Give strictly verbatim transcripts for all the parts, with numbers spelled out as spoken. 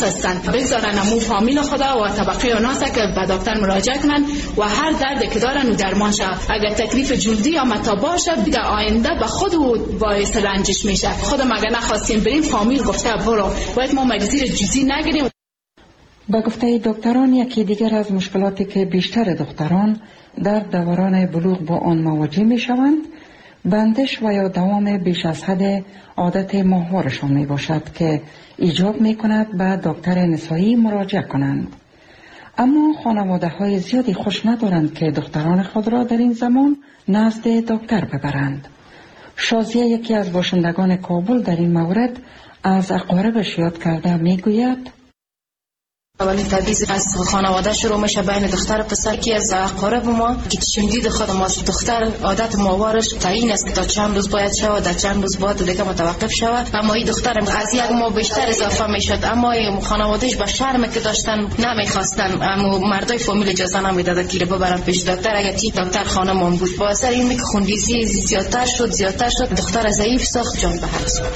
ناس هستند بگذارن امو فامیل خدا و طبقه ناس که به دکتر مراجعه کنن و هر دردی که دارن و درمان شه. اگر تکلیف جلدی یا متا باشه در آینده به خود باعث رنجش میشه. خودم اگر نخواستیم بریم فامیل گفته برو، باید ما مریضی جدی نگیریم. با گفته دکتران یکی دیگر از مشکلاتی که بیشتر دختران در دوران بلوغ با آن مواجه می شوند بندش و یا دوام بیش از حد عادت ماهوارشان می باشد که ایجاب می کند به دکتر نسایی مراجعه کنند. اما خانواده های زیادی خوش ندارند که دختران خود را در این زمان نزد دکتر ببرند. شازیه یکی از باشندگان کابل در این مورد از اقاربش یاد کرده می گوید اولین تبعیض از خانواده شروع میشه بین دختر و پسر که از اقارب ما که شنیدید خود ماست. دختر عادت ماوارش تعیین است که تا چند روز باید شود، در چند روز باید دیگه متوقف شود، اما این دختر از یک ماه بیشتر اضافه میشد. اما خانوادهش با شرمی که داشتن نمیخواستن، اما مردای فامیل اجازه نمیداد که ببرن پیش دکتر. اگر تی دکتر خانمون بود با اثر این که خونریزی زیادتر شد زیادتر شد دختر ضعیف ساخت، جان به هر سو.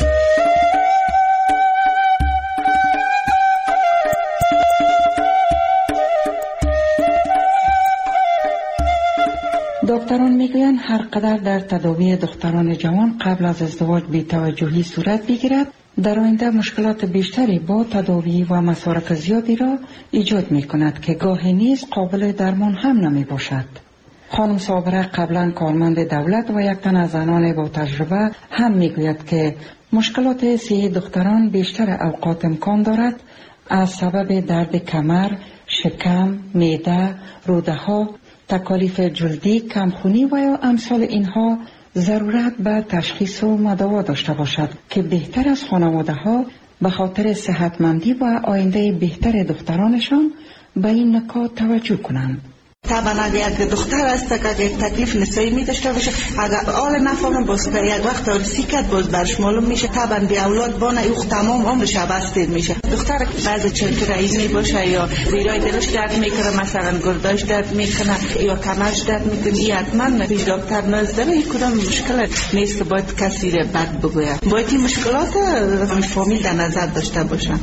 دکتران میگویند هر قدر در تداوی دختران جوان قبل از ازدواج بی‌توجهی صورت بگیرد، در آینده مشکلات بیشتری با تداوی و مصارف زیادی را ایجاد می کند که گاهی نیز قابل درمان هم نمی باشد. خانم صابره قبلا کارمند دولت و یک تن از زنان با تجربه هم میگوید که مشکلات صحی دختران بیشتر اوقات امکان دارد از سبب درد کمر، شکم، معده، روده ها، تکالیف جلدی، کمخونی و یا امثال اینها ضرورت به تشخیص و مداوا داشته باشد که بهتر از خانواده ها به خاطر صحتمندی و آینده بهتر دخترانشان به این نکات توجه کنند. طبعا اگر یک دختر است که اگر تکلیف نسایی می داشته باشه، اگر آل نفهم باز که یک وقت آرسی کرد باز برش معلوم میشه، طبعا بی اولاد بانه او تمام عمرش بستید میشه. دختر بعضی چند رئیس می باشه یا زیرای دلش درد میکنه، مثلا گرداش درد میکنه یا کمرش درد میکنه، این حتما پیش دکتر نزدن. این کدام مشکل نیست که باید کسی را بد بگوید، باید این مشکلات فامیل در نظر داشته باشن.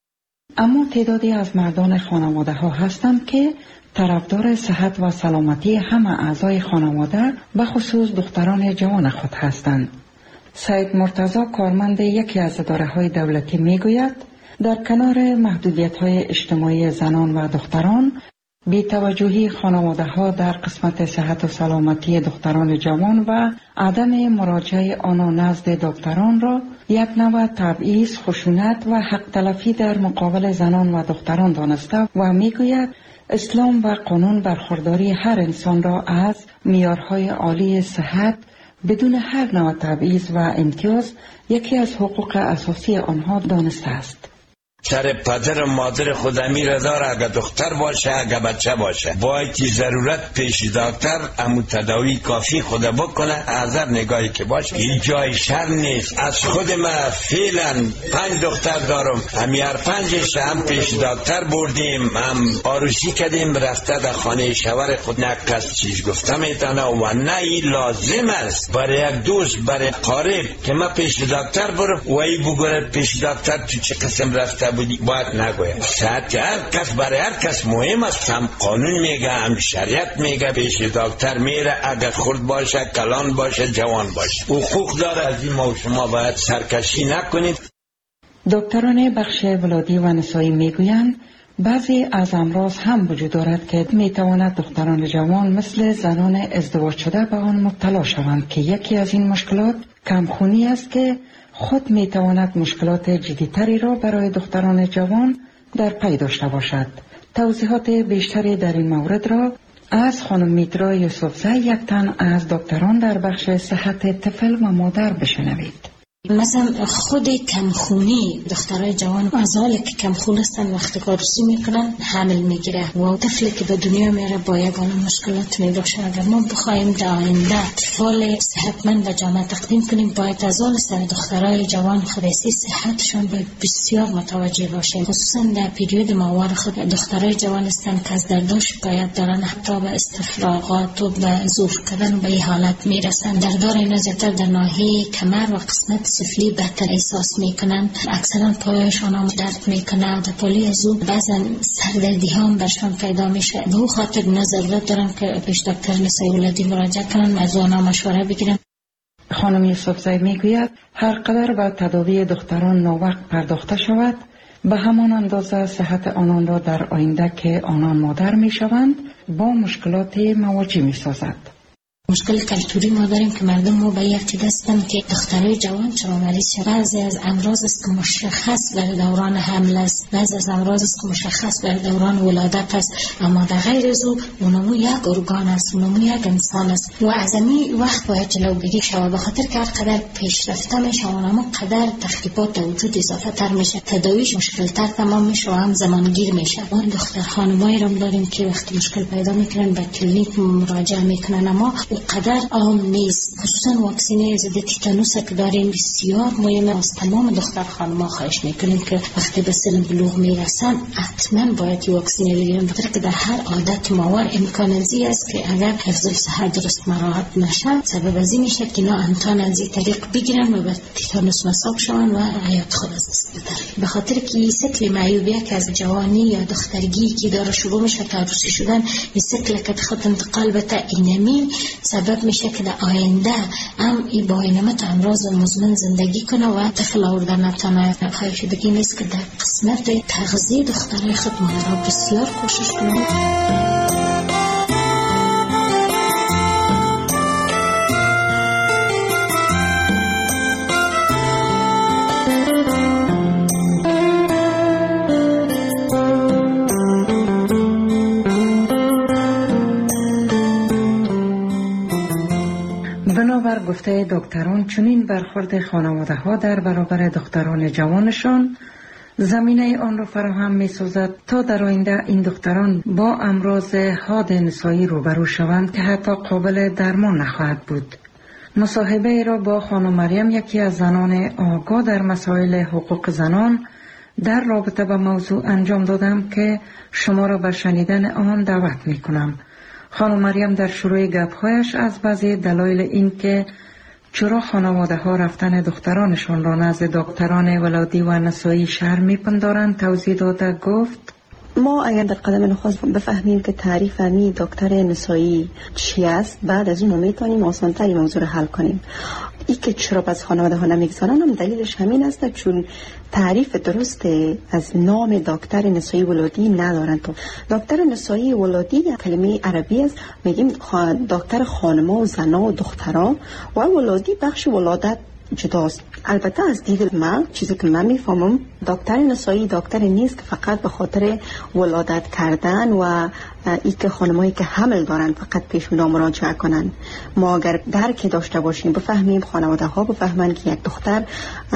اما تعدادی از مردان خانواده ها هستند که طرفدار صحت و سلامتی همه اعضای خانواده به خصوص دختران جوان خود هستند. سید مرتضی کارمند یکی از اداره‌های دولتی میگوید در کنار محدودیت‌های اجتماعی زنان و دختران، بی‌توجهی خانواده‌ها در قسمت صحت و سلامتی دختران جوان و عدم مراجعه آنها نزد دکتران را یک نوع تبعیض، خشونت و حق تلفی در مقابل زنان و دختران دانسته و میگوید اسلام و قانون برخورداری هر انسان را از معیارهای عالی صحت بدون هر نوع تبعیض و امتیاز یکی از حقوق اساسی آنها دانسته است. سر پدر و مادر خود امیر داره، اگر دختر باشه اگر بچه باشه باید ضرورت پیش دکتر امو تداوی کافی خود بکنه. از نگاهی که باشه این جای شر نیست. از خود ما فعلا پنج دختر دارم، همی هر پنجش هم پیش دکتر بردیم، هم آروسی کردیم، رفته در خانه شوهر خود نکس چیز گفته میتونه و نه این لازم است برای یک دوست برای قارب که ما پیش دکتر برم و ای بگوید پیش دکتر تو چه قسم رفته بودی، باید نگوید. صحت هر کس برای هر کس مهم است، هم قانون میگه هم شریعت میگه پیش دکتر میره، اگر خرد باشه کلان باشه جوان باشه حقوق داره. از این ما شما باید سرکشی نکنید. دکتران بخش ولادی و نسایی میگویند بعضی از امراض هم وجود دارد که میتواند دختران جوان مثل زنان ازدواج شده به آن مبتلا شوند که یکی از این مشکلات کمخونی است که خود میتواند مشکلات جدیتری را برای دختران جوان در پی داشته باشد. توضیحات بیشتری در این مورد را از خانم میترا یوسفزی یک تن از دکتران در بخش صحت طفل و مادر بشنوید. مثلا خود کمخونی دخترای جوان از حالی که کمخون هستن وقتی کارسی میکنن حمل میگیره و طفلی که به دنیا میره با یگان مشکلات میباشه. اگر ما بخوایم در آینده اطفال صحتمند به جامعه تقدیم کنیم باید از حال سر دخترای جوان خودسی صحتشون به بسیار متوجه باشیم، خصوصا در پیریود ماوار خود دخترای جوان هستن که از درداش شکایت دارن، حتی به استفراغات و به زور کردن به این حالت میرسن. دردار اینا زیادتر در ناحیه کمر و قسمت سفلی بدتر احساس میکنن. اکثرا پایشان هم درد میکنه و پالی از او بعضا سردردی ها هم برشان پیدا میشه. به او خاطر اینا ضرورت دارن که پیش دکتر نسای ولادی مراجعه کنن، از آنها مشوره بگیرن. خانم یوسفزی میگوید هر قدر به تداوی دختران ناوقت پرداخته شود، به همان اندازه صحت آنان را در آینده که آنان مادر میشوند با مشکلات مواجه میسازد. مشکل کلتوری ما داریم که مردم ما به یک عقیده هستند که دخترای جوان چرا مریض شد. بعضی از امراض است که مشخص برای دوران حمل است، بعضی از امراض است که مشخص برای دوران ولادت است، اما در غیر از او اونمو یک ارگان است، اونمو یک انسان است و از این وقت باید جلوگیری شود، به خاطر که هر قدر پیشرفته میشه اونمو قدر تخریبات در وجود اضافه تر میشه، تداویش مشکل تر تمام میشه و هم زمانگیر میشه. ما دختر خانمایی رو داریم که وقتی مشکل پیدا میکنن به کلینیک مراجعه میکنن، اما قدر عام نیست. خصوصا واکسینه ضد تیتانوس که داریم بسیار مهمه. از تمام دختر خانم‌ها خواهش میکنیم که وقتی به سن بلوغ میرسن حتما باید واکسینه بگیرن، بخاطر که در هر عادت ماور امکان ازی است که اگر حفظ صحت درست مراعات نشه سبب ازی میشه که اینا امتحان از این طریق بگیرن و به تیتانوس مصاب شون و حیات خود از دست بدن. به خاطر که این سیکل معیوبیه که از جوانی یا دخترگی که داره شروع میشه تا عروسی شدن، این سیکل که خط انتقال به تا اینمی سبب میشه که در آینده هم ای با اینمت امراض مزمن زندگی کنه و طفل آوردن نتانه. خواهش بگیم است که در قسمت تغذیه دخترای خود مادرها بسیار کوشش کنند. بنابر گفته دکتران چنین برخورد خانواده ها در برابر دختران جوانشان زمینه آن را فراهم می سازد تا در آینده این دختران با امراض حاد نسایی روبرو شوند که حتی قابل درمان نخواهد بود. مصاحبه را با خانم مریم، یکی از زنان آگاه در مسائل حقوق زنان، در رابطه با موضوع انجام دادم که شما را به شنیدن آن دعوت می کنم. خانم مریم در شروع گپ‌هایش از بعضی دلایل این که چرا خانواده ها رفتن دخترانشان را نزد دکتران ولادی و نسایی شرم می‌پندارند توضیح داده گفت: ما اگر در قدم نخست بفهمیم که تعریف می دکتر نسایی چی است، بعد از اون میتونیم آسان‌تری موضوع رو حل کنیم. ای که چرا از خانواده ها نمیگذارن هم دلیلش همین است، چون تعریف درست از نام دکتر نسایی ولادی ندارن. تو دکتر نسایی ولادی کلمه عربی است، میگیم دکتر خانما و زنا و دخترا، و ولادی بخش ولادت جداست. البته از دید من چیزی که من میفهمم دکتر نسایی دکتر نیست که فقط به خاطر ولادت کردن و ای که خانمایی که حمل دارن فقط پیش اونا مراجعه کنن. ما اگر درک داشته باشیم، بفهمیم، خانواده ها بفهمن که یک دختر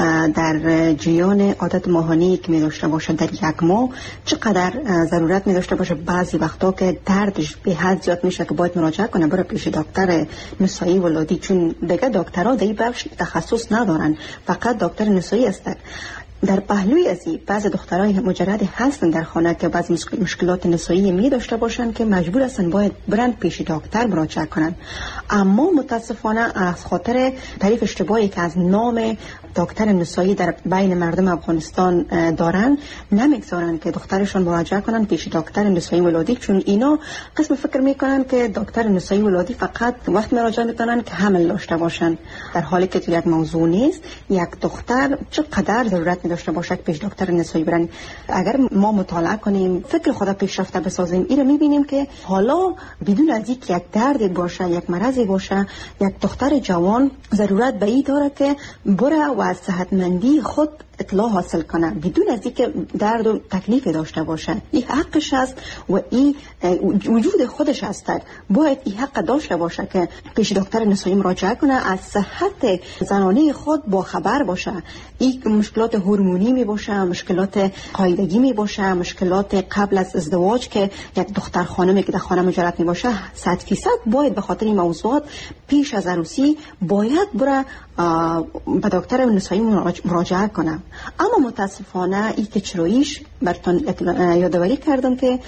در جریان عادت ماهانه‌ای که می داشته باشه در یک ماه چقدر ضرورت می داشته باشه، بعضی وقتا که دردش به حد زیاد میشه که باید مراجعه کنه برای پیش دکتر نسایی ولادی، چون دیگه دکترها در این بخش تخصص ندارن، فقط دکتر نسایی هستند. در پهلوی از این بعض دخترای مجرد هستن در خانه که بعض مشکلات نسایی می داشته باشن که مجبور هستن باید برند پیش دکتر مراجعه کنن، اما متاسفانه از خاطر تعریف اشتباهی که از نام دکتر نسایی در بین مردم افغانستان دارن نمیگذارن که دخترشون مراجعه کنن پیش دکتر نسایی ولادی، چون اینا قسم فکر میکنن که دکتر نسایی ولادی فقط وقت مراجعه میکنن که حمل داشته باشن، در حالی که تو یک موضوع نیست. یک دختر چقدر ضرورت داشته باشه که پیش دکتر نسایی برن. اگر ما مطالعه کنیم، فکر خود پیشرفته بسازیم، این رو میبینیم که حالا بدون از اینکه یک درد باشه، یک مرضی باشه، یک دختر جوان ضرورت به این داره که بره و از صحتمندی خود اطلاع حاصل کنه بدون از اینکه درد و تکلیف داشته باشه. این حقش است و این وجود خودش است. باید این حق داشته باشه که پیش دکتر نسایی مراجعه کنه، از صحت زنانه خود با خبر باشه. این مشکلات هورمونی می باشه، مشکلات قاعدگی می باشه، مشکلات قبل از ازدواج که یک دختر خانمی که در خانه مجرد می باشه، صد فیصد باید به خاطر این موضوعات پیش از عروسی باید بره به دکتر نسایی مراجعه کنه. اما متاسفانه این که چراییش براتون یادآوری کردم که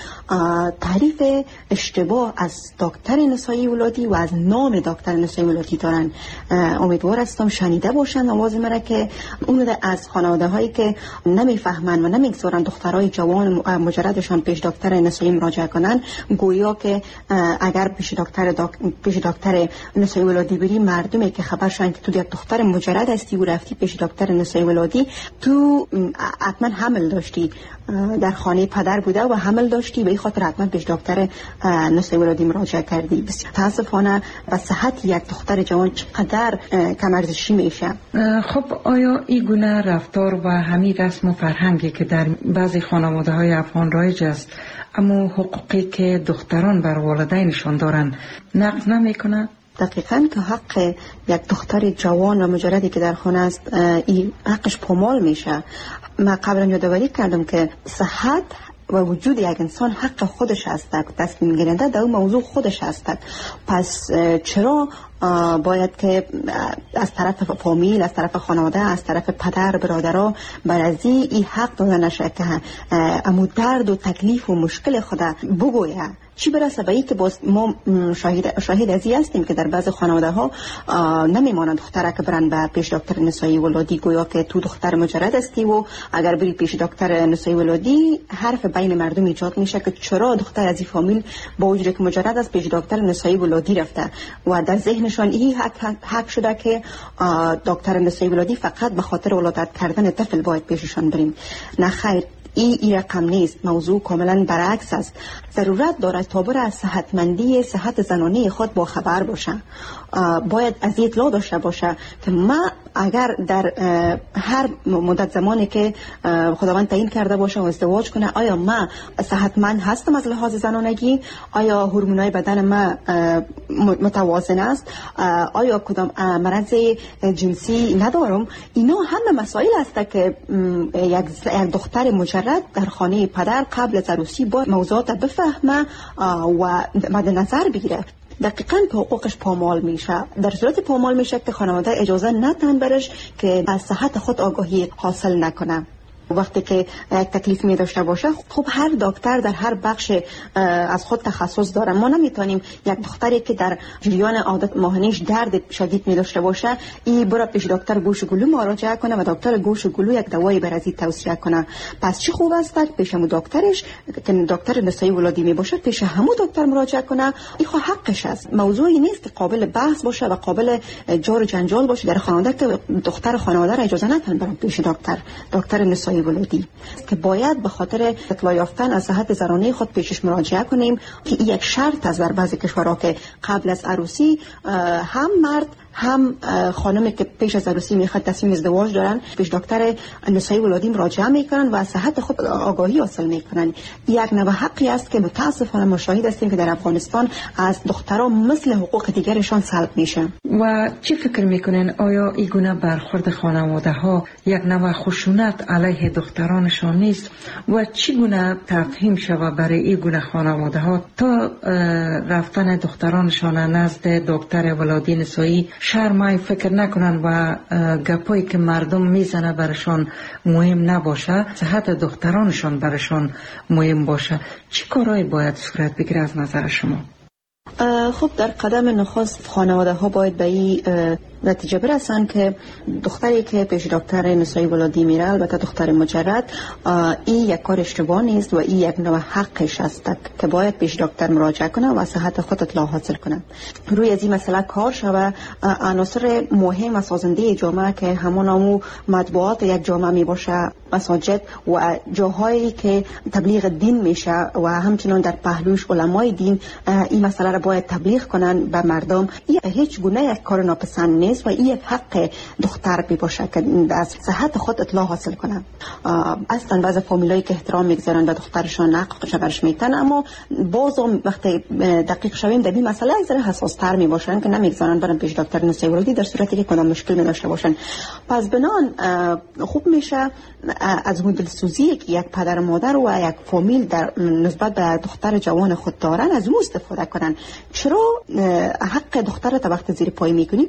تعریف اشتباه از دکتر نسایی ولادی و از نام دکتر نسایی ولادی دارن. امیدوار هستم شنیده باشن آواز مرا که اون از خانواده هایی که نمیفهمن و نمیگذارن دخترای جوان مجردشان پیش دکتر نسایی مراجعه کنن، گویا که اگر پیش دکتر دک... پیش دکتر نسایی ولادی بری، مردمی که خبر شدن که تو یک دختر مجرد هستی و رفتی پیش دکتر نسایی ولادی، تو حتما حمل داشتی، در خانه پدر بوده و حمل داشتی، به این خاطر حتما پیش دکتر نسایی ولادی مراجعه کردی. متاسفانه و صحت یک دختر جوان چقدر کم ارزشی میشه. خب آیا این گونه رفتار و همین رسم و فرهنگی که در بعضی خانواده های افغان رایج است، اما حقوقی که دختران بر والدینشان دارن نقض نمیکنه؟ دقیقاً که حق یک دختر جوان و مجردی که در خانه است این حقش پامال میشه. من قبلا یادآوری کردم که صحت و وجود یک انسان حق خودش است، تصمیم گیرنده در اون موضوع خودش است. پس چرا باید که از طرف فامیل، از طرف خانواده، از طرف پدر برادرها بر از این حق داده نشه که امو درد و تکلیف و مشکل خود بگویه؟ چی برسه به این که باز ما شاهد شاهد ازی هستیم که در بعض خانواده ها نمیمانند دختره که برن به پیش دکتر نسایی ولادی، گویا که تو دختر مجرد هستی و اگر بری پیش دکتر نسایی ولادی حرف بین مردم ایجاد میشه که چرا دختر از این فامیل با وجودی که مجرد است پیش دکتر نسایی ولادی رفته و در ذهنشان این حق, حق شده که دکتر نسایی ولادی فقط به خاطر ولادت کردن طفل باید پیششان بریم. نه خیر، این ای رقم نیست. موضوع کاملا برعکس است. ضرورت دارد تا بر از صحتمندی صحت زنانه خود با خبر باشه، باید از اطلاع داشته باشه که ما اگر در هر مدت زمانی که خداوند تعیین کرده باشه و ازدواج کنه، آیا ما صحتمند هستم از لحاظ زنانگی؟ آیا هورمونای بدن ما متوازن است؟ آیا کدام مرض جنسی ندارم؟ اینا همه مسائل است که یک دختر مجرد در خانه پدر قبل از عروسی با موضوعات بفهمه و مد نظر بگیره. دقیقاً که حقوقش پامال میشه. در صورت پامال میشه که خانواده اجازه ندن برش که از صحت خود آگاهی حاصل نکنه. وقتی که یک تکلیف می داشته باشه، خب هر دکتر در هر بخش از خود تخصص داره. ما نمیتونیم یک دختری که در جریان عادت ماهانیش درد شدید می داشته باشه این برای پیش دکتر گوش و گلو مراجعه کنه و دکتر گوش و گلو یک دوایی برای توصیه کنه. پس چه خوب است که پیش همون دکترش که دکتر نسایی ولادی می باشه پیش همون دکتر مراجعه کنه. این خو حقش است. موضوعی نیست که قابل بحث باشه و قابل جار و جنجال باشه در خانواده که دختر خانواده را اجازه ندن برای پیش دکتر دکتر نسایی ولادی که باید به خاطر اطلاع یافتن از صحت زنانه خود پیشش مراجعه کنیم که این یک شرط است در بعضی کشورها که قبل از عروسی هم مرد هم خانمی که پیش از عروسی میخواد تصمیم ازدواج دارن پیش دکتر نسایی ولادی مراجعه میکنن و از صحت خود آگاهی حاصل میکنن. یک نوع حقی است که متاسفانه ما شاهد هستیم که در افغانستان از دختران مثل حقوق دیگرشان سلب میشه. و چی فکر میکنین آیا این گونه برخورد خانواده ها یک نوع خشونت علیه دخترانشان نیست و چی گونه تفهیم شود برای این گونه خانواده ها تا رفتن دخترانشان نزد دکتر ولادی نسایی شرمای فکر نکنن و گپایی که مردم میزنه برشان مهم نباشه، صحت دخترانشان برشان مهم باشه؟ چی کارهایی باید صورت بگیره از نظر شما؟ خب در قدم نخست خانواده ها باید به این نتیجه برسن که دختری که پیش دکتر نسایی ولادی میره، البته دختر مجرد، این یک کار اشتباه نیست و این یک نوع حقش است که باید پیش دکتر مراجعه کنه و صحت خود اطلاع حاصل کنه. روی از این مسئله کار شوه. عناصر مهم و سازنده جامعه که همون مطبوعات یک جامعه می باشه، مساجد و جاهایی که تبلیغ دین میشه و همچنان در پهلوش علمای دین این مسئله را باید تبلیغ کنن به مردم. این هیچ گونه یک کار ناپسند نیست و این یک حق دختر بی باشه که از صحت خود اطلاع حاصل کنه. اصلا بعضی فامیلایی که احترام میگذارن به دخترشان حقش برش میتن، اما باز وقتی دقیق شویم در این مسئله یک ذره حساس تر می باشن که نمیگذارن برن پیش دکتر نسایی ولادی در صورتی که کدام مشکل می داشته باشن. پس بنان خوب میشه از اون دلسوزی که یک پدر و مادر و یک فامیل در نسبت به دختر جوان خود دارن از اون استفاده کنن. چرا حق دختر تا وقت زیر پای میکنی؟ پس بنان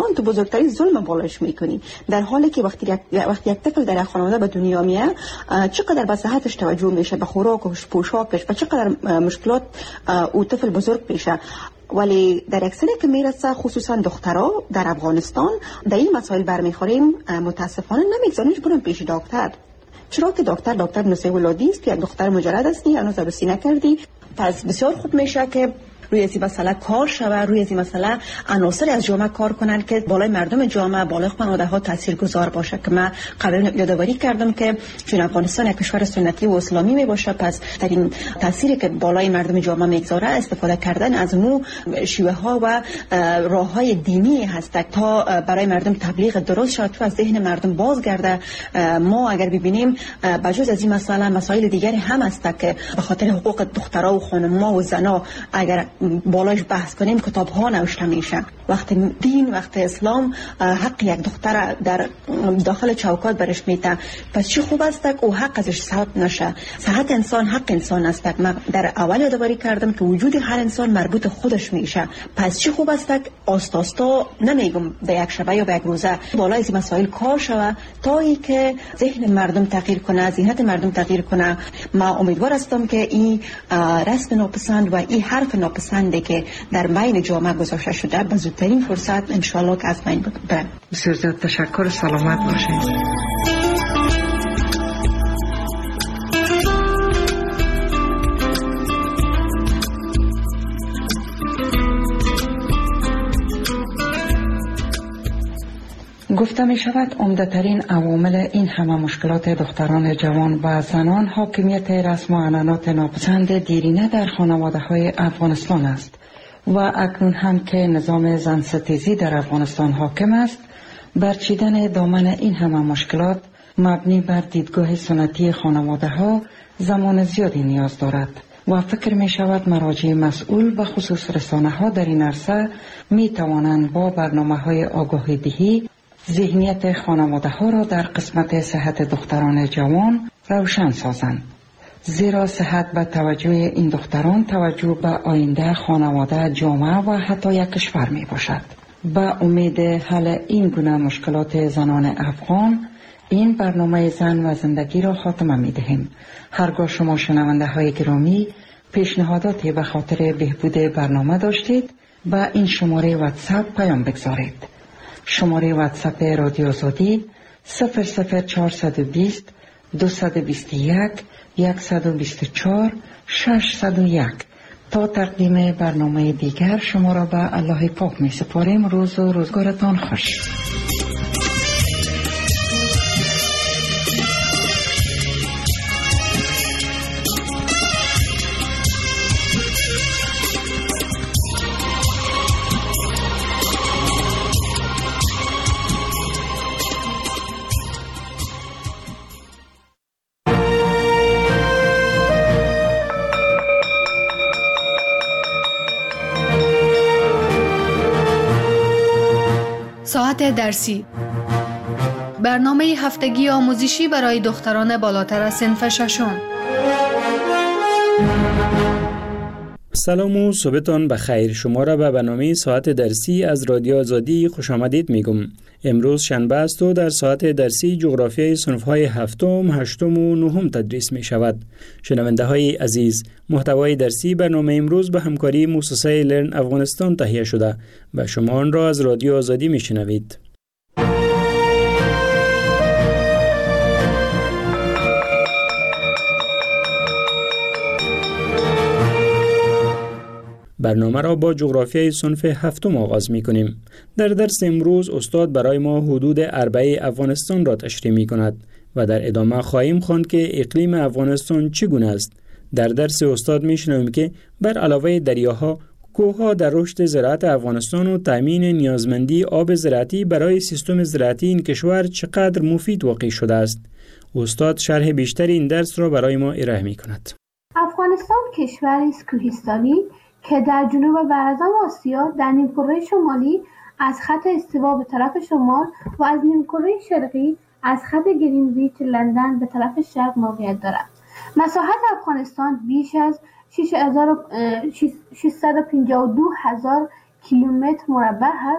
تو بزرگترین ظلم بالایش میکنی، در حالی که وقتی یک وقتی یک طفل در خانواده به دنیا میاد چقدر به صحتش توجه میشه، به خوراکش، پوشاکش، و چقدر مشکلات او طفل بزرگ میشه. ولی در اکثر که میرسه خصوصا دخترها در افغانستان در این مسائل برمیخوریم، متاسفانه نمیگذارنش برن پیش دکتر. چرا که دکتر دکتر نسای ولادی است، یک دختر مجرد هستی، هنوز عروسی نکردی، پس بسیار خوب میشه که روی این مسئله کار شوه، روی این مسئله عناصر از جامعه کار کنن که بالای مردم جامعه، بالای خانواده ها تاثیرگذار باشه. که من قبلا یادآوری کردم که چون افغانستان یک کشور سنتی و اسلامی می باشه، پس در این تاثیری که بالای مردم جامعه میگذاره استفاده کردن از مو شیوه ها و راه های دینی هست تا برای مردم تبلیغ درست شد، تو از ذهن مردم بازگرده. ما اگر ببینیم بجز از این مسئله مسائل دیگری هم هست که به خاطر حقوق دخترها و خانم‌ها و زنا اگر بالایش بحث کنیم کتاب ها نوشته میشه. وقت دین، وقت اسلام حق یک دختر در داخل چوکات برش میته، پس چی خوب است که او حق ازش سلب نشه. صحت انسان حق انسان است. من در اول یادآوری کردم که وجود هر انسان مربوط خودش میشه، پس چی خوب است که آستا آستا نمیگم به یک شبه یا به یک روزه بالای این مسائل کار شوه تا ای که ذهن مردم تغییر کنه، ذهنیت مردم تغییر کنه. ما امیدوار هستم که این رسم ناپسند و این حرف ناپسند که در بین جامعه گذاشته شده به زودترین فرصت ان شاء الله که از بین بره. بسیار زیاد تشکر، سلامت باشید. گفته می شود عمده‌ترین عوامل این همه مشکلات دختران جوان و زنان حاکمیت رسم و عنعنات ناپسند دیرینه در خانواده های افغانستان است و اکنون هم که نظام زن ستیزی در افغانستان حاکم است، برچیدن دامن این همه مشکلات مبنی بر دیدگاه سنتی خانواده ها زمان زیادی نیاز دارد و فکر می شود مراجع مسئول و خصوص رسانه ها در این عرصه می توانند با برنامه های آگاهی دهی ذهنیت خانواده ها را در قسمت صحت دختران جوان روشن سازند، زیرا صحت و توجه این دختران توجه به آینده خانواده، جامعه و حتی یک کشور می باشد. با امید حل این گونه مشکلات زنان افغان این برنامه زن و زندگی را خاتمه می دهیم. هرگاه شما شنونده های گرامی پیشنهاداتی به خاطر بهبود برنامه داشتید با این شماره واتساپ پیام بگذارید. شماره واتساپ رادیو آزادی صفر صفر چهارصد و بیست دویست و بیست و یک صد و بیست و چهار ششصد و یک. تا تقدیم برنامه دیگر شما را به الله پاک می سپاریم. روز و روزگارتان خوش. ساعت درسی، برنامه هفتگی آموزشی برای دختران بالاتر از صنف ششم. سلام و صبحتان بخیر. شما را به برنامه ساعت درسی از رادیو آزادی خوش آمدید میگم. امروز شنبه است و در ساعت درسی جغرافیای صنف‌های هفتم، هشتم و نهم تدریس می شود. شنونده های عزیز، محتوای درسی برنامه امروز به همکاری مؤسسه لرن افغانستان تهیه شده و شما آن را از رادیو آزادی می شنوید. برنامه را با جغرافیای صنف هفتم آغاز می کنیم. در درس امروز استاد برای ما حدود اربعه افغانستان را تشریح می کند و در ادامه خواهیم خواند که اقلیم افغانستان چگونه است. در درس استاد می شنویم که بر علاوه دریاها، کوهها در رشد زراعت افغانستان و تامین نیازمندی آب زراعتی برای سیستم زراعتی این کشور چقدر مفید واقع شده است. استاد شرح بیشتر این درس را برای ما ارائه می کند. افغانستان کشوری است کوهستانی که در جنوب و اعظم آسیا در نیمکره شمالی از خط استوا به طرف شمال و از نیمکره شرقی از خط گرینویچ لندن به طرف شرق موقعیت دارد. مساحت افغانستان بیش از ششصد و پنجاه و دو هزار کیلومتر مربع است.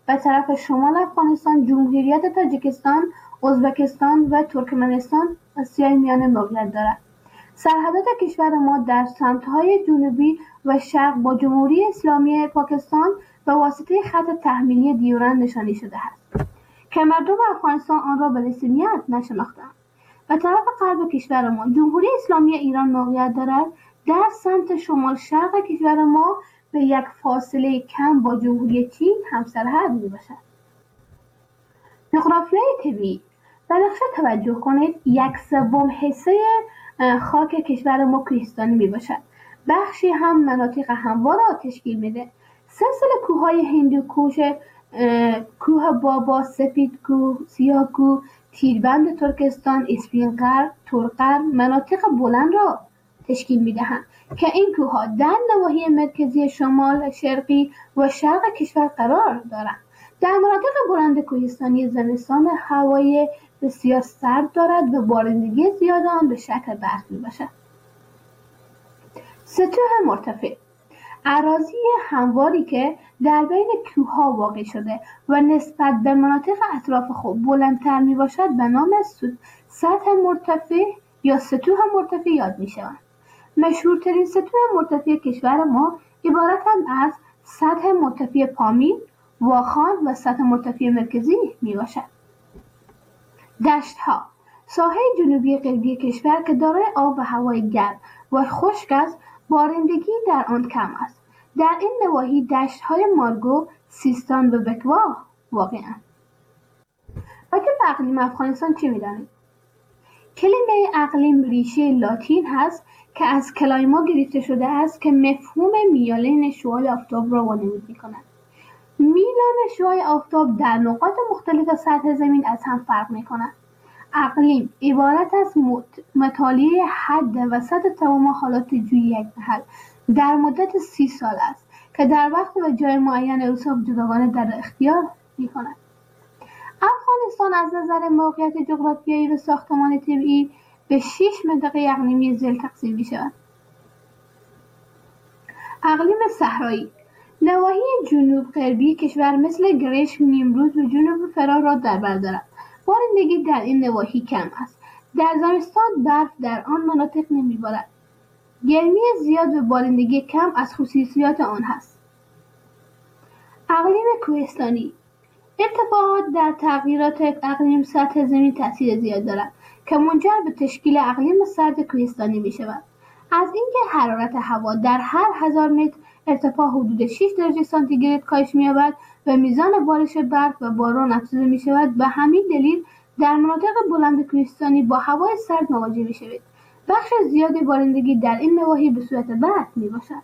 به طرف شمال افغانستان، جمهوریت تاجیکستان، ازبکستان و ترکمنستان آسیای میانه موقعیت دارد. سرحدات کشور ما در سمت‌های جنوبی و شرق با جمهوری اسلامی پاکستان به واسطه خط تحمیلی دیورند نشانی شده است که مردم افغانستان آن را به رسمیت نشناختند. به طرف غرب کشور ما جمهوری اسلامی ایران موقعیت دارد. در سمت شمال شرق کشور ما به یک فاصله کم با جمهوری چین همسرحد میباشد. جغرافیای طبیعی. به نقشه توجه کنید. یک سوم حصه خاک کشور ما کوهستانی میباشد. بخشی هم مناطق هموار را تشکیل میده. سلسله کوههای هندوکوش، کوه بابا، سپید کوه، سیاه کوه، تیربند ترکستان، اسفینقر، ترقر مناطق بلند را تشکیل میدهند که این کوهها در نواحی مرکزی شمال، شرقی و شرق کشور قرار دارند. در مناطق بلند کوهستانی زمستان هوای بسیار سرد دارد و بارندگی زیاد آن به شکل برف میباشد. سطوح مرتفع. اراضی همواری که در بین کوهها واقع شده و نسبت به مناطق اطراف خود بلندتر می باشد به نام سطح مرتفع یا سطوح مرتفع یاد می شوند. مشهورترین سطوح مرتفع کشور ما عبارتند از سطح مرتفع پامین، واخان و سطح مرتفع مرکزی می باشد. دشت ها. ساحه جنوبی غربی کشور که دارای آب و هوای گرم و خشک است، بارندگی در آن کم است. در این نواحی دشت‌های مارگو، سیستان و بکوا واقع‌اند. راجع به اقلیم افغانستان چی می‌دانید؟ کلمه اقلیم ریشه لاتین هست که از کلایما گرفته شده است که مفهوم میالین شعاع آفتاب را وانمود می‌کند. میلان شعاع آفتاب در نقاط مختلف سطح زمین از هم فرق می‌کند. اقلیم عبارت از مطالعه حد و سطح تمام حالات جوی یک محل در مدت سی سال است که در وقت و جای معین اوصاف جداگانه در اختیار می‌کند. افغانستان از نظر موقعیت جغرافیایی و ساختمان طبیعی به شش منطقه اقلیمی ذیل تقسیم می‌شود. اقلیم صحرایی. نواحی جنوب غربی کشور مثل گرشک، نیمروز و جنوب فرا را در بر دارد. بارندگی در این نواحی کم است. در زمستان برف در آن مناطق نمی‌بارد. گرمی زیاد و بارندگی کم از خصوصیات آن هست. اقلیم کوهستانی. ارتفاعات در تغییرات اقلیم سطح زمین تاثیر زیاد دارد که منجر به تشکیل اقلیم سرد کوهستانی می شود. از اینکه حرارت هوا در هر هزار متر ارتفاع حدود شش درجه سانتیگراد کاهش می‌یابد و میزان بارش برف و باران افزوده می شود. به همین دلیل در مناطق بلند کوهستانی با هوای سرد مواجه می شوید. بخش زیاد بارندگی در این نواحی به صورت برف می باشد.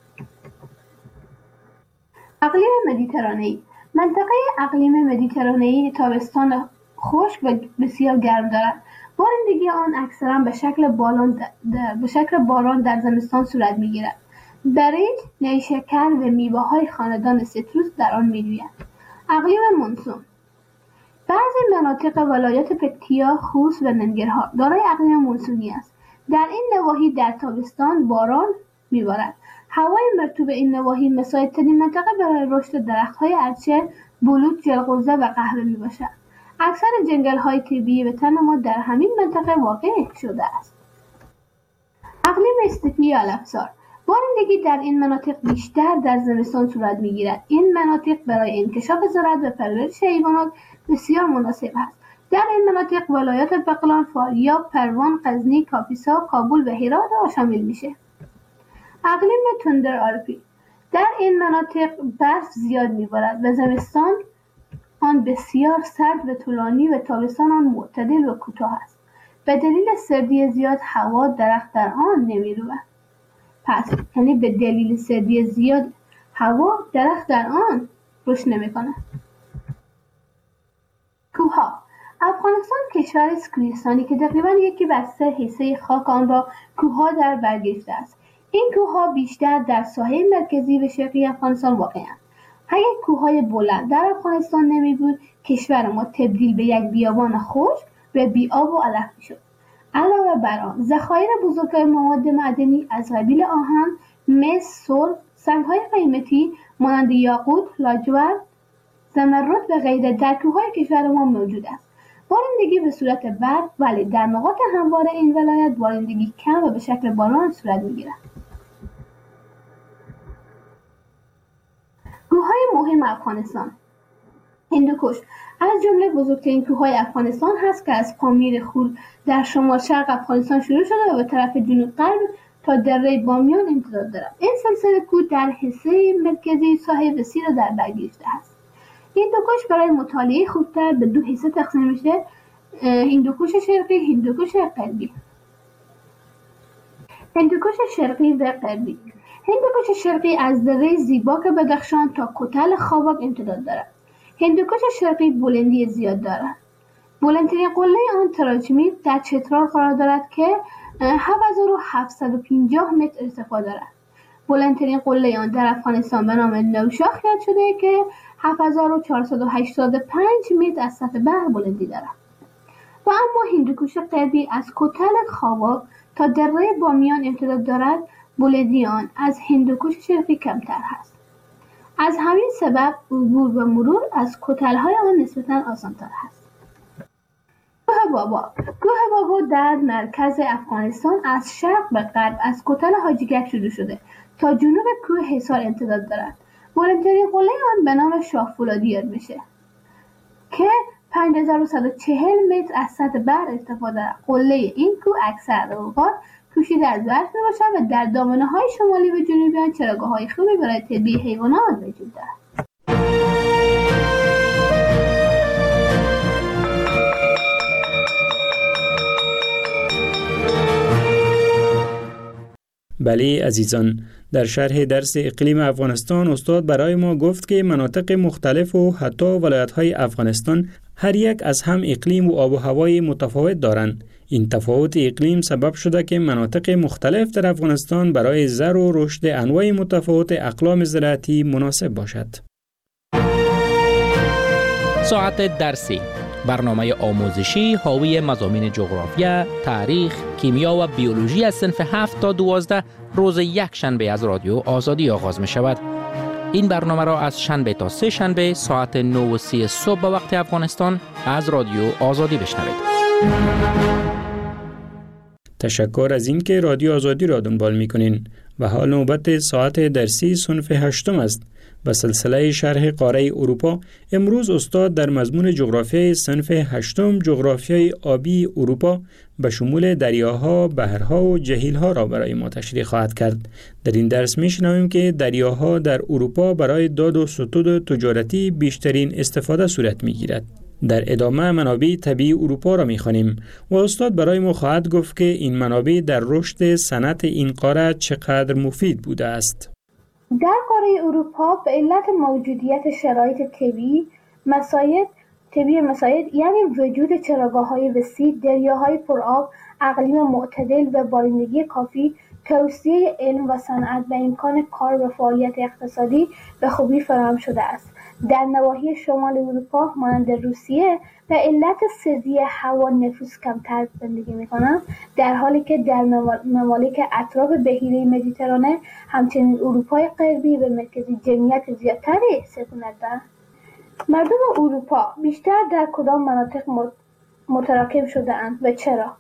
اقلیم مدیترانه‌ای. منطقه اقلیم مدیترانه‌ای تابستان خشک و بسیار گرم دارد. بارندگی آن اکثرا به شکل باران در به شکل باران در زمستان صورت می‌گیرد. برنج، نیشکر و میوه‌های خاندان سیتروس در آن می‌رویند. اقلیم مونسون. بعضی مناطق ولایات پکتیا، خوست و ننگرهار دارای اقلیم مونسونی است. در این نواحی در تابستان باران می‌بارد. هوای مرطوب این نواحی مساعدترین منطقه برای رشد درخت‌های ارچه، بلوط، جلغوزه و قهوه میباشد. اکثر جنگل‌های طبیعی وطن ما در همین منطقه واقع شده است. اقلیم استپی یا علفزار. بارندگی در این مناطق بیشتر در زمستان صورت می‌گیرد. این مناطق برای انکشاف زراعت و پرورش حیوانات بسیار مناسب است. در این مناطق ولایات بغلان، فاریاب، پروان، غزنی، کاپیسا، کابل و هرات را شامل میشه. اقلیم تندر آلپی. در این مناطق برف زیاد میبارد و زمستان آن بسیار سرد و طولانی و تابستان آن معتدل و کوتاه است. به دلیل سردی زیاد هوا درخت در آن نمیروید. پس یعنی به دلیل سردی زیاد هوا درخت در آن رشد نمیکنه. کوهها. افغانستان کشور است کوهستانی که تقریبا یکی بر سه حصه خاک آن را کوهها در بر گرفته است. این کوهها بیشتر در ساحه مرکزی و شرقی افغانستان واقع‌اند. اگر کوههای بلند در افغانستان نمی بود، کشور ما تبدیل به یک بیابان خشک و بی‌آب و علف می‌شد. علاوه بر آن، ذخایر بزرگ مواد معدنی از قبیل آهن، مس، سرب، سنگ‌های قیمتی مانند یاقوت، لاجورد، زمرد و غیره در کوههای کشور ما موجود است. بارندگی به صورت برف، ولی در نقاط هموار این ولایت بارندگی کم و به شکل باران صورت می‌گیرد. کوههای مهم افغانستان. هندوکش از جمله بزرگترین کوههای افغانستان هست که از پامیر خور در شمال شرق افغانستان شروع شده و به طرف جنوب غرب تا دره بامیان امتداد دارد. این سلسله کوه در حصه مرکزی ساحل وسیع را در بر گرفته است. هندوکش برای مطالعه خوبتر به دو حصه تقسیم میشه: هندوکش شرقی، هندوکش غربی. هندوکش شرقی و غربی. هندوکش شرقی از دره زیباک بدخشان تا کوتل خوابک امتداد دارد. هندوکش شرقی بلندی زیاد دارد. بلندترین قله آن تراجمید در چترال قرار دارد که هفت هزار و هفتصد و پنجاه متر ارتفاع دارد. بلندترین قله آن در افغانستان به نام نوشاخ یاد شده که هفت هزار و چهارصد و هشتاد و پنج متر از سطح بحر بلندی دارد. و اما هندوکش غربی از کوتل خوابک تا دره بامیان امتداد دارد. بلندی آن از هندوکش شرقی کمتر است. از همین سبب عبور و مرور از کوتل‌های آن نسبتاً آسان‌تر است. کوه بابا. کوه بابا در مرکز افغانستان از شرق به غرب از کوتل حاجیگک شروع شده تا جنوب کوه حصار امتداد دارد. بلندترین قله آن به نام شاه فولادی یاد میشه که پنج هزار و صد و چهل متر از سطح بحر ارتفاع دارد. قله این کوه اکثر اوقات پوشیده از برف میباشد و در دامنه‌های شمالی و جنوبی آن چراگاه‌های خوبی برای تربیت حیوانات وجود دارد. بله عزیزان، در شرح درس اقلیم افغانستان استاد برای ما گفت که مناطق مختلف و حتی ولایت‌های افغانستان هر یک از هم اقلیم و آب و هوای متفاوت دارند. این تفاوت اقلیم سبب شده که مناطق مختلف در افغانستان برای زر و رشد انواع متفاوت اقلام زراعتی مناسب باشد. ساعت درسی، برنامه آموزشی حاوی مضامین جغرافیا، تاریخ، کیمیا و بیولوژی از صنف هفت تا دوازده روز یک شنبه از رادیو آزادی آغاز می شود. این برنامه را از شنبه تا سه شنبه ساعت نه و سی صبح به وقت افغانستان از رادیو آزادی بشنوید. تشکر از این که رادیو آزادی را دنبال می کنین و حال نوبت ساعت درسی صنف هشتم است. به سلسله شرح قاره اروپا امروز استاد در مضمون جغرافیای صنف هشتم جغرافیای آبی اروپا به شمول دریاها، بحرها و جهیلها را برای ما تشریح خواهد کرد. در این درس می‌شنویم که دریاها در اروپا برای داد و ستود تجارتی بیشترین استفاده صورت می‌گیرد. در ادامه منابع طبیعی اروپا را می‌خوانیم و استاد برای ما خواهد گفت که این منابع در رشد صنعت این قاره چقدر مفید بوده است. در قاره اروپا به علت موجودیت شرایط طبیعی مساعد طبیعی مساعد یعنی وجود چراگاه‌های وسیع، دریاهای پرآب، اقلیم معتدل و بارندگی کافی، توسعه علم و صنعت و امکان کار و فعالیت اقتصادی به خوبی فراهم شده است. در نواحی شمال اروپا مانند روسیه به علت سردی هوا نفوس کمتر زندگی می‌کنند، در حالی که در ممالک اطراف بحیره مدیترانه همچنین اروپای غربی و مرکزی جمعیت زیادتری سکونت دارند. مردم اروپا بیشتر در کدام مناطق متراکم شده اند و چرا؟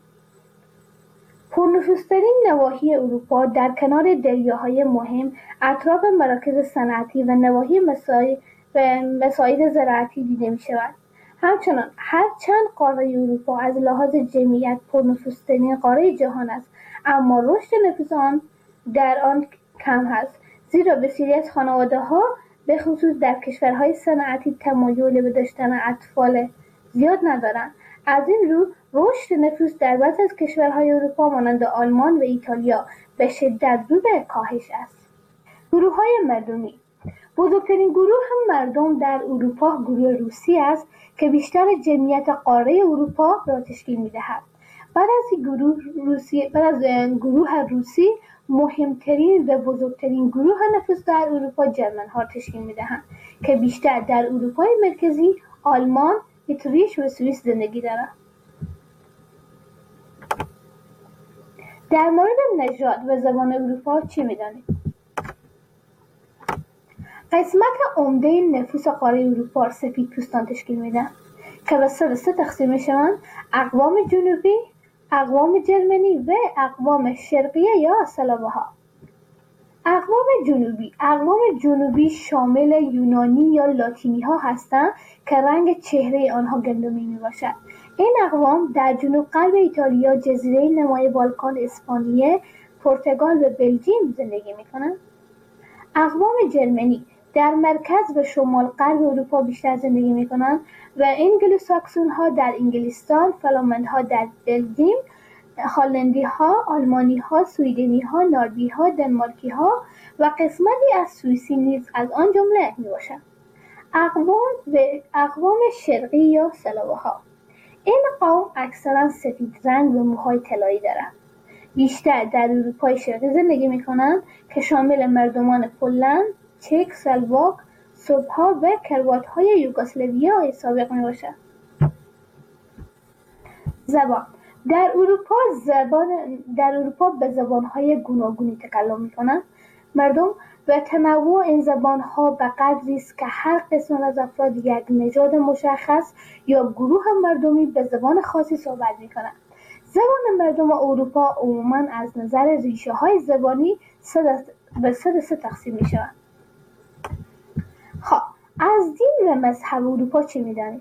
پرنفوذترین نواحی اروپا در کنار دریاهای مهم، اطراف مراکز صنعتی و نواحی مساعد و مساعد زراعتی دیده می شود. همچنان هرچند قاره اروپا از لحاظ جمعیت پرنفوذترین قاره جهان است، اما رشد نفوذ آن در آن کم است، زیرا بسیاری از خانواده‌ها به خصوص در کشورهای صنعتی تمایل به داشتن اطفال زیاد ندارند. از این رو رشد نفوذ در بعضی از کشورهای اروپا مانند آلمان و ایتالیا به شدت رو به کاهش است. گروه‌های مردمی. بزرگترین گروه مردم در اروپا گروه روسی است که بیشتر جمعیت قاره اروپا را تشکیل می‌دهد. بعد از گروه روسی بعد از گروه روسی مهمترین و بزرگترین گروه نفوذ در اروپا جرمن‌ها تشکیل می‌دهند که بیشتر در اروپای مرکزی، آلمان، اتریش و سوئیس زندگی دارند. در مورد نژاد و زبان اروپا چی می‌دانید؟ قسمت عمده نفوس قاره اروپا سفید پوستان تشکیل میدن که به سه دسته تقسیم میشوند: اقوام جنوبی، اقوام جرمنی و اقوام شرقیه یا سلاوها. اقوام جنوبی اقوام جنوبی شامل یونانی یا لاتینی ها هستند که رنگ چهره آنها گندمی می باشد. این اقوام در جنوب غرب ایتالیا، جزیره نمای بالکان، اسپانیه، پرتغال و بلژیم زندگی می کنند. اقوام جرمنی در مرکز و شمال غرب اروپا بیشتر زندگی می کنند و انگلوساکسون ها در انگلستان، فلامند ها در بلژیم، هلندی ها، آلمانی ها، سویدنی ها، نروژی ها، دنمارکی ها و قسمتی از سوئیسی نیز از آن جمله می باشند. اقوام و اقوام شرقی یا سلاوها. این قوم اکثرا سفید رنگ و موهای طلایی دارند. بیشتر در اروپای شرقی زندگی می کنند که شامل مردمان پولند، چک، سلواک، سرب‌ها و کروات‌های یوگسلاویای سابق می باشند. زبان در اروپا زبان در اروپا به زبان‌های گوناگونی تکلم می‌کنند. مردم و تنوع این زبان‌ها به قدری است که هر قسم از افراد یک نژاد مشخص یا گروه مردمی به زبان خاصی صحبت می‌کنند. زبان مردم اروپا عموماً از نظر ریشه‌های زبانی به سه دسته تقسیم می‌شوند. خب از دین و مذهب اروپا چه می‌دانید؟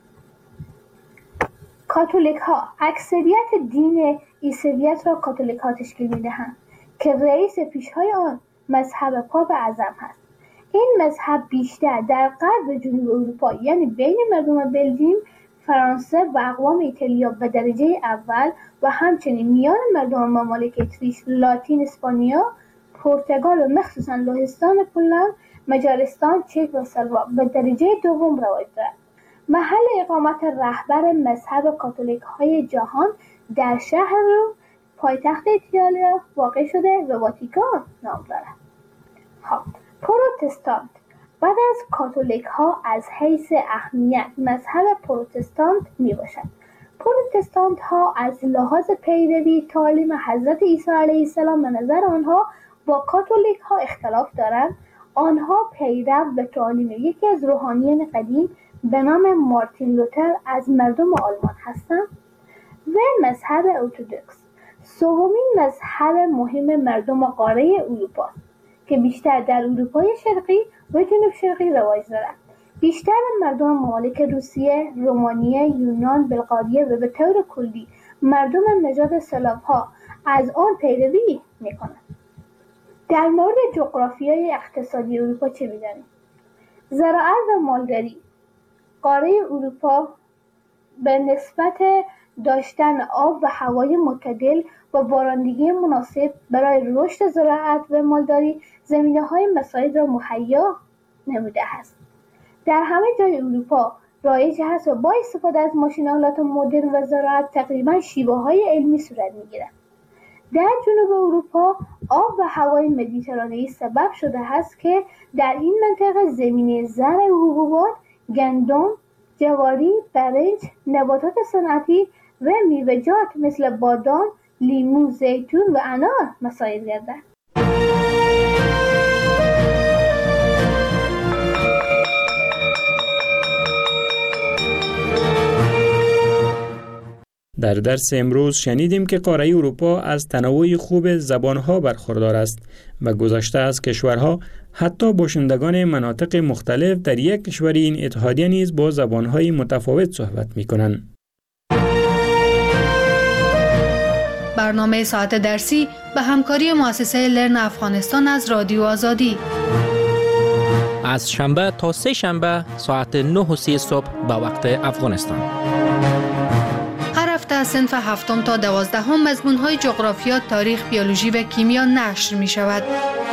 کاتولیک ها اکثریت دین عیسویت را کاتولیک ها تشکیل می‌دهند که رئیس پیشهای آن مذهب پاپ اعظم هست. این مذهب بیشتر در غرب و جنوب اروپا یعنی بین مردم بلژیم، فرانسه و اقوام ایتالیا به درجه اول و همچنین میان مردم ممالک اتریش، لاتین، اسپانیا، پرتغال و مخصوصا لهستان، پولند، مجارستان، چک و سلواک به درجه دوم رواج دارد. محل اقامت رهبر مذهب کاتولیک های جهان در شهر روم، پایتخت ایتالیا واقع شده و واتیکان نام دارد. خب پروتستانت بعد از کاتولیک ها از حیث اهمیت مذهب پروتستانت می باشد. پروتستانت ها از لحاظ پیروی تعالیم حضرت عیسی علیه السلام به نظر آنها با کاتولیک ها اختلاف دارند. آنها پیرو به تعالیم یکی از روحانیان قدیم به نام مارتین لوتر از مردم آلمان هستند و مذهب ارتدوکس سومین مذهب مهم مردم قاره اروپا که بیشتر در اروپای شرقی و جنوب شرقی رواج دارد. بیشتر مردم ممالک روسیه، رومانیه، یونان، بلغاریه و به طور کلی مردم نژاد سلاوها از آن پیروی می‌کنند. در مورد جغرافیای اقتصادی اروپا چه می‌دانید؟ زراعت و مالداری. قاره اروپا به نسبت داشتن آب و هوای معتدل و بارندگی مناسب برای رشد زراعت و مالداری زمینه‌های مساعد را مهیا نموده است. در همه جای اروپا رایج است و با استفاده از ماشین‌آلات مدرن و زراعت تقریباً شیوه‌های علمی صورت می‌گیرد. در جنوب اروپا آب و هوای مدیترانه‌ای سبب شده است که در این منطقه زمینه زرع حبوبات، گندم، جواری، برنج، نباتات صنعتی و میوه‌جات مثل بادام، لیمو، زیتون و انار مساعد گردد. در درس امروز شنیدیم که قاره اروپا از تنوع خوب زبانها برخوردار است و گذشته از کشورها حتی باشندگان مناطق مختلف در یک کشور این اتحادیه نیز با زبانهای متفاوت صحبت می‌کنند. برنامه ساعت درسی به همکاری مؤسسه لرن افغانستان از رادیو آزادی از شنبه تا سه شنبه ساعت نه و سی صبح به وقت افغانستان. هر هفته از صنف هفتم تا دوازدهم مضمون‌های جغرافیا، تاریخ، بیولوژی و کیمیا نشر می‌شود.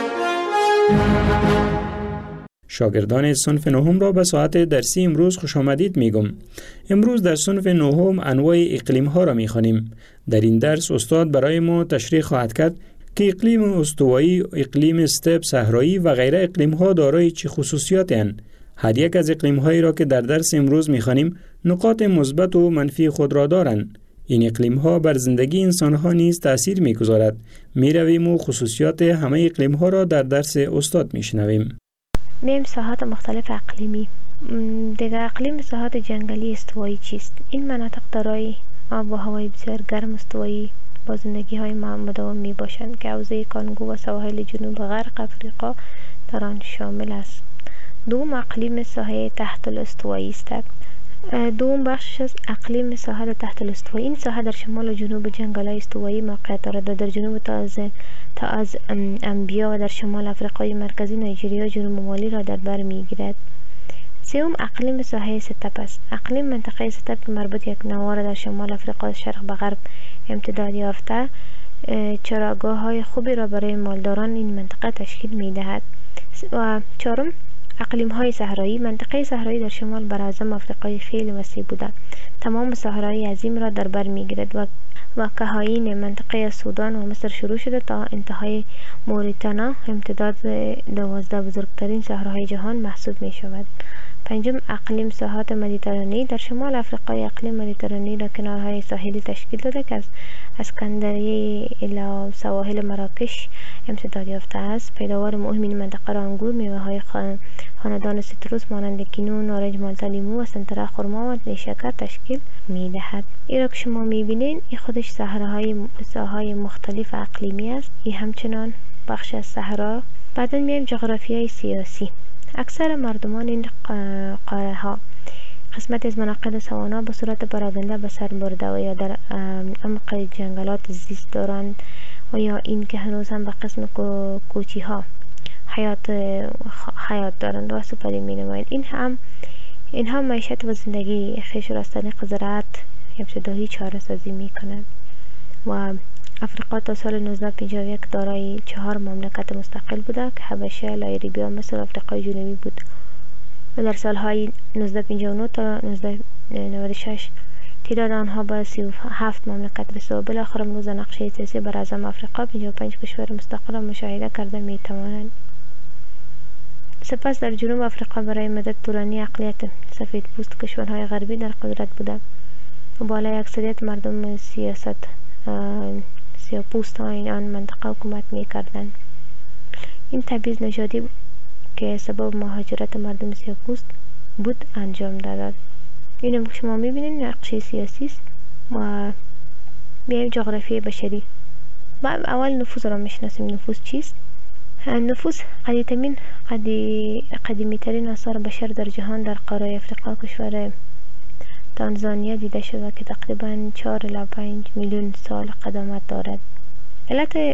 شاگردان صنف نهم را به ساعت درسی امروز خوش آمدید میگم. امروز در صنف نهم انواع اقلیم ها را میخوانیم. در این درس استاد برای ما تشریح خواهد کرد که اقلیم استوایی، اقلیم استپ، صحرایی و غیره اقلیم ها دارای چه خصوصیاتی اند. هر یک از اقلیم هایی را که در درس امروز میخوانیم نقاط مثبت و منفی خود را دارند. این اقلیم ها بر زندگی انسان ها نیز تأثیر میگذارد. میرویم و خصوصیات همه اقلیم ها را در درس استاد میشنویم. میم ساحات مختلف اقلیمی. دیگر اقلیم ساحات جنگلی استوایی چیست؟ این مناطق دارای آب و هوای بسیار گرم استوایی با زندگی های مداوم می باشند که حوزه کانگو و سواحل جنوب غرب افریقا در آن شامل است. دوم اقلیم ساحه تحت الاستوایی است. دوم بخش از اقلیم ساحل تحت الاستوایی. این ساحه در شمال و جنوب جنگل‌های استوایی موقعیت دارد و در جنوب تا از تا از انبیا و در شمال افریقای مرکزی، نیجریه و جنوب مالی را در بر میگیرد. سوم اقلیم ساحه ستپ است. اقلیم منطقه ستپ که مربوط یک نوار در شمال افریقا از شرق به غرب امتداد یافته چراگاه های خوبی را برای مالداران این منطقه تشکیل می دهد. و چهارم اقلیم های صحرایی. منطقه صحرایی در شمال براعظم افریقای خیلی وسیع بوده، تمام صحرای عظیم را در بر می گیرد و و کهاین منطقه سودان و مصر شروع شده تا انتهای موریتانا امتداد دوازده بزرگترین صحراهای جهان محسوب می شود. پنجم اقلیم ساحات مدیترانه‌ای. در شمال افریقای اقلیم مدیترانه‌ای را کنارهای ساحلی تشکیل داده که از اسکندریه الی سواحل مراکش امتداد یافته است. پیداوار مهم این منطقه را انگور، میوه‌های خاندان سیتروس مانند کینو، نارنج، مالتا، لیمو و سنتره، خرما و نیشکر تشکیل می‌دهد. این را که شما می‌بینید این خودش صحراهای ساحای مختلف اقلیمی است. این همچنان بخش از صحرا. بعداً میایم جغرافیای سیاسی. اکثر مردمان این قاره ها قسمت از مناطق سوانا به صورت پراگنده به سر برده و یا در عمق جنگلات زیست دارند و یا این که هنوز هم به قسم کوچی ها حیات حیات دارند و سپری می نمایند. این هم اینها معیشت و زندگی خویش را از طریق زراعت ابتدایی چاره سازی می کنند و افریقا تا سال نوزده پنجاه و یک دارای چهار مملکت مستقل بوده که حبشه، لایبریا، مصر و افریقای جنوبی بود و در سالهای نوزده پنجاه و نه تا نوزده نود و شش تعداد آنها به سی و هفت مملکت رسید و بالاخره امروز نقشه سیاسی براعظم افریقا پنجاه و پنج کشور مستقل را مشاهده کرده می توانند. سپس در جنوب افریقا برای مدت طولانی اقلیت سفید پوست کشورهای غربی در قدرت بوده و بالای اکثریت مردم سیاست سیاه‌پوست ها این آن منطقه حکومت می کردن. این تبعیض نژادی که سبب مهاجرت مردم سیاه‌پوست بود انجام داد. اینو که شما می بینید نقشه سیاسی است و میایم جغرافی بشری. ما اول نفوس را میشناسیم. نفوس چیست؟ نفوس قدیمترین قدی قدیمی ترین آثار بشر در جهان در قاره افریقا کشور تانزانیا دیده شده که تقریبا چهار الی پنج میلیون سال قدمت دارد. علت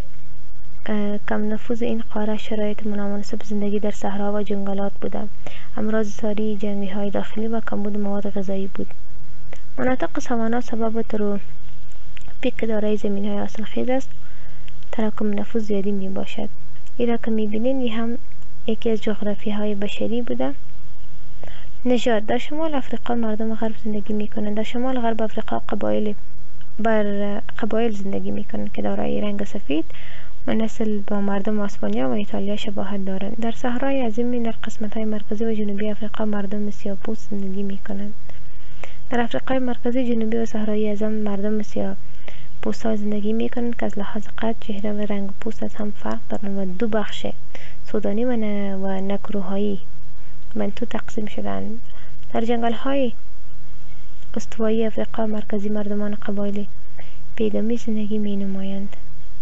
کم نفوذ این قاره شرایط نامناسب زندگی در صحرا و جنگلات بوده. امراض ساری، جنگی های داخلی و کمبود مواد غذایی بود. مناطق سوانا سبب ترو پیک دارای زمین های حاصلخیز است. تراکم نفوذ زیادی می باشد. این را که می بینید این هم یکی از جغرافی های بشری بوده. نژاد. در شمال افریقا مردم غرب زندگی می کنند. در شمال غرب افریقا قبایل بر قبایل زندگی می کنند که دارای رنگ سفید و نسل با مردم اسپانیا و ایتالیا شباهت دارند. در صحرای عظیم در قسمت های مرکزی و جنوبی افریقا مردم سیاه‌پوست زندگی می کنند. در افریقای مرکزی، جنوبی و صحرای عظیم مردم سیاه‌پوست ها زندگی می کنند که از لحاظ قد، چهره و رنگ پوست از هم فرق دارند و دو بخش سودانی و, ن... و نکروهایی منطقه تقسیم شدند. در جنگل های استوایی افریقا مرکزی مردمان قبایل پیگامی زندگی می نمایند.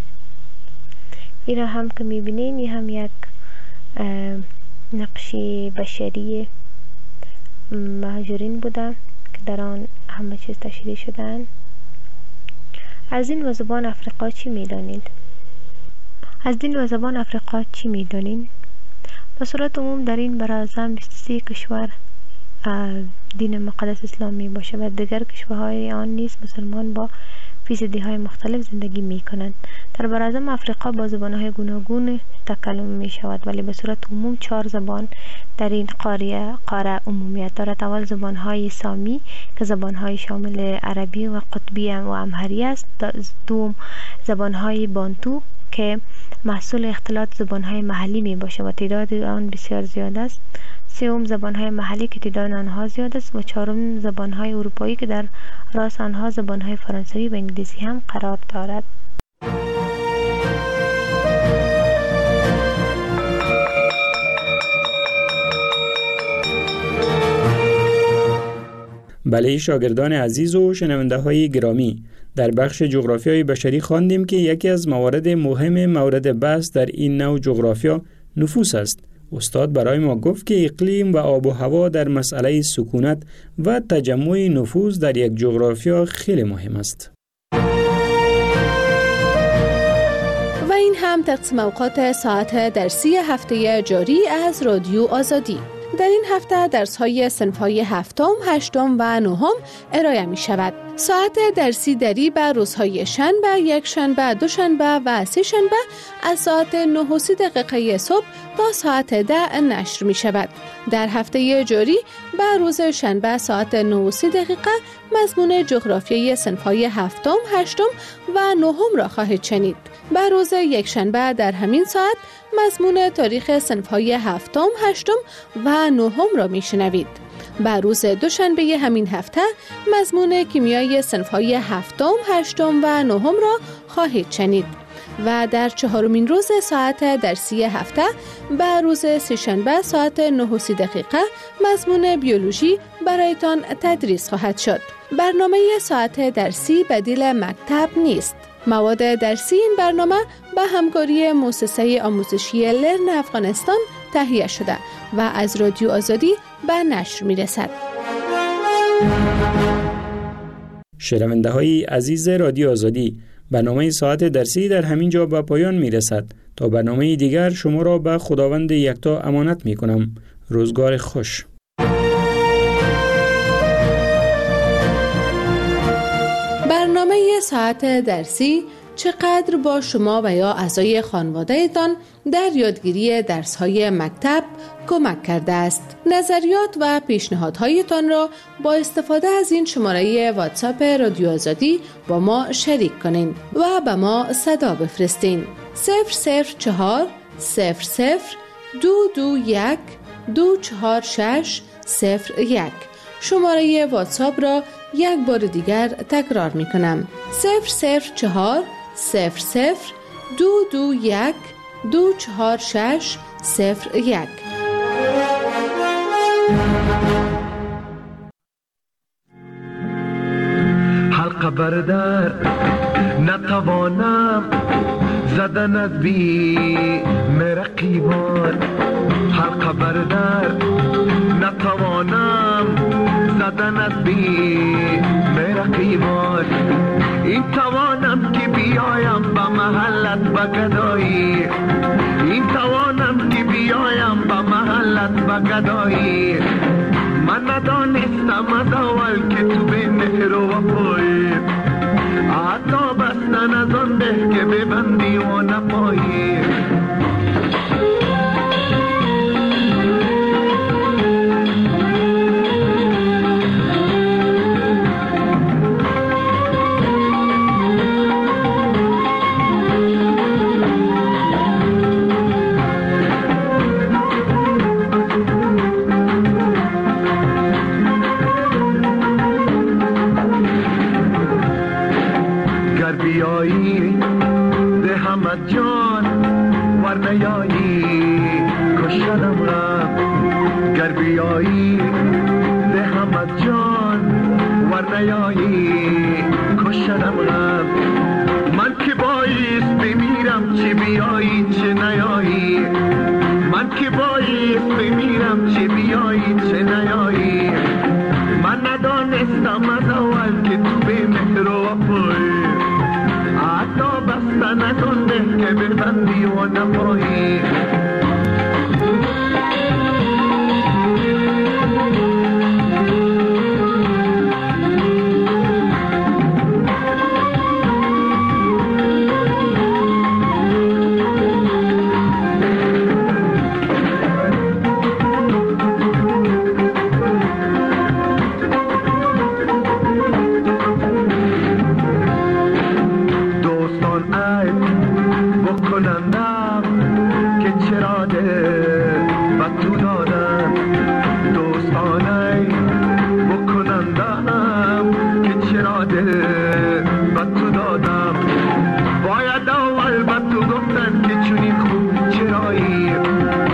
این را هم که می بینید این هم یک نقشی بشری مهاجرین بوده که در آن همه چیز تشریح شدند. از دین و زبان افریقا چی می دانید؟ از دین و زبان افریقا چی می دانید؟ به صورت عموم در این براعظم بیست و سه کشور دین مقدس اسلام می باشه و دیگر کشورهای آن نیز مسلمان با فیصدی های مختلف زندگی می کنند. در براعظم افریقا با زبان های گوناگون تکلم می شود ولی به صورت عموم چهار زبان در این قاره قاره عمومیت دارد. اول زبان های سامی که زبان های شامل عربی و قطبی و امهری است. دوم زبان های بانتو که محصول اختلاط زبان های محلی می باشه و تعداد آن بسیار زیاد است. سوم زبان های محلی که تعداد آنها زیاد است و چهارم زبان های اروپایی که در راس آنها زبان های فرانسوی و انگلیسی هم قرار دارد. بله شاگردان عزیز و شنونده های گرامی، در بخش جغرافیای بشری خواندیم که یکی از موارد مهم مورد بحث در این نوع جغرافیا نفوس است. استاد برای ما گفت که اقلیم و آب و هوا در مسئله سکونت و تجمع نفوس در یک جغرافیا خیلی مهم است. و این هم تقسیم اوقات ساعت درسی هفته جاری از رادیو آزادی. در این هفته درس‌های صنف‌های هفتم، هشتم و نهم ارائه می شود. ساعت درسی دری به روزهای شنبه، یک شنبه، دو شنبه و سه شنبه از ساعت نه و سی دقیقه صبح تا ساعت ده نشر می شود. در هفته جاری به روز شنبه ساعت نه و سی دقیقه مضمون جغرافیای صنف‌های هفتم، هشتم و نهم را خواهید شنید. به روز یک شنبه در همین ساعت مضمون تاریخ صنف‌های هفتم، هشتم و نهم را میشنوید. به روز دوشنبه همین هفته مضمون کیمیای صنف‌های هفتم، هشتم و نهم را خواهید شنید. و در چهارمین روز ساعت درسی هفته به روز سه‌شنبه ساعت نه و سی دقیقه مضمون بیولوژی برایتان تدریس خواهد شد. برنامه ساعت درسی بدیل مکتب نیست. مواد درسی این برنامه به همکاری مؤسسه آموزشی لرن افغانستان تهیه شده و از رادیو آزادی به نشر می رسد. شنونده های عزیز رادیو آزادی، برنامه ساعت درسی در همین جا به پایان می رسد. تا برنامه دیگر شما را به خداوند یکتا امانت می کنم. روزگار خوش. برنامه ساعت درسی چقدر با شما و یا اعضای خانواده‌تان در یادگیری درس‌های مکتب کمک کرده است. نظریات و پیشنهادهایتان را با استفاده از این شماره واتساپ رادیو آزادی با ما شریک کنین و به ما صدا بفرستین. صفر صفر چهار صفر صفر دو دو یک دو چهار شش صفر یک. شماره واتساپ را یک بار دیگر تکرار می کنم. صفر صفر چهار صفر صفر دو دو یک دو چهار شش صفر یک. حلقه بردر نتوانم زدن از بی مرقیبان. حلقه بردر نتوانم زدن از بی مرقیبان. این توانم که بیایم به محلت بگدایی. این توانم که بیایم به محلت بگدایی. من ندانستم از اول که تو به مهر و وفایی. حتی بستن از آن به که ببندی و نپایی. جان ور نیایی کشنم غم. گر بیایی ده همت جان ور نیایی کشنم غم. من که بایست بمیرم چه بیایی چه نیایی. من که بایست بمیرم چه بیایی چه نیایی. من ندانستم از اول که تو به مهر و وفایی. حتی بستن اتون به که ببندی و نپایی.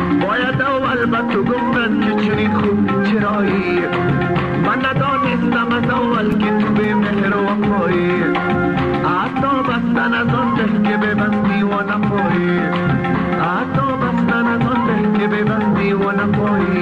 تو گفتن که چنین خوب چرایی. من ندانستم حتی بستن از آن ده که ببندی و نپایی